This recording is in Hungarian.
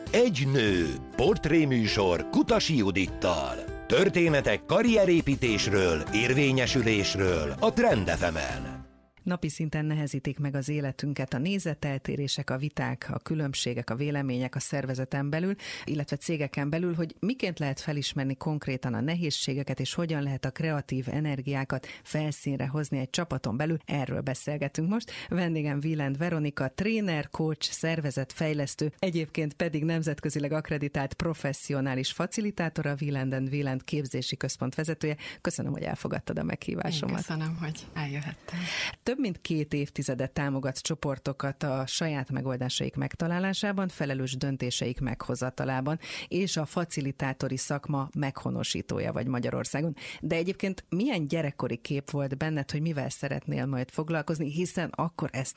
Egy nő. Portréműsor Kutasi Judittal. Történetek karrierépítésről, érvényesülésről a Trend FM-en. Napi szinten nehezítik meg az életünket a nézeteltérések, a viták, a különbségek, a vélemények a szervezeten belül, illetve cégeken belül, hogy miként lehet felismerni konkrétan a nehézségeket, és hogyan lehet a kreatív energiákat felszínre hozni egy csapaton belül. Erről beszélgetünk most. Vendégem Wieland Veronika, tréner, coach, szervezetfejlesztő, egyébként pedig nemzetközileg akkreditált professzionális facilitátor, a Wieland & Wieland képzési központ vezetője. Köszönöm, hogy elfogadtad a meghívásomat. Én köszönöm, hogy eljöhettem. Több mint 2 évtizedet támogatsz csoportokat a saját megoldásaik megtalálásában, felelős döntéseik meghozatalában, és a facilitátori szakma meghonosítója vagy Magyarországon. De egyébként milyen gyerekkori kép volt benned, hogy mivel szeretnél majd foglalkozni, hiszen akkor ezt